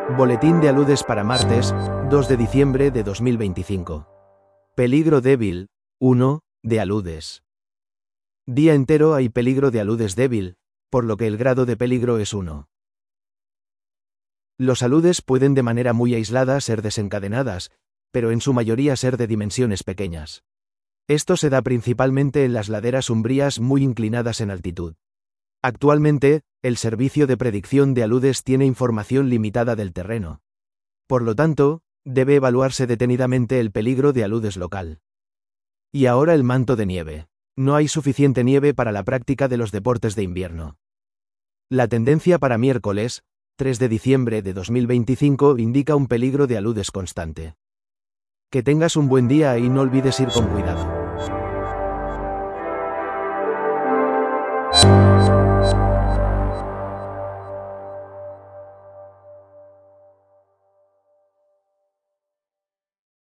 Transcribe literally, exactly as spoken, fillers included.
Boletín de aludes para martes, dos de diciembre de dos mil veinticinco. Peligro débil, uno, de aludes. Día entero hay peligro de aludes débil, por lo que el grado de peligro es uno. Los aludes pueden de manera muy aislada ser desencadenadas, pero en su mayoría ser de dimensiones pequeñas. Esto se da principalmente en las laderas umbrías muy inclinadas en altitud. Actualmente, el servicio de predicción de aludes tiene información limitada del terreno. Por lo tanto, debe evaluarse detenidamente el peligro de aludes local. Y ahora el manto de nieve. No hay suficiente nieve para la práctica de los deportes de invierno. La tendencia para miércoles, tres de diciembre de dos mil veinticinco, indica un peligro de aludes constante. Que tengas un buen día y no olvides ir con cuidado.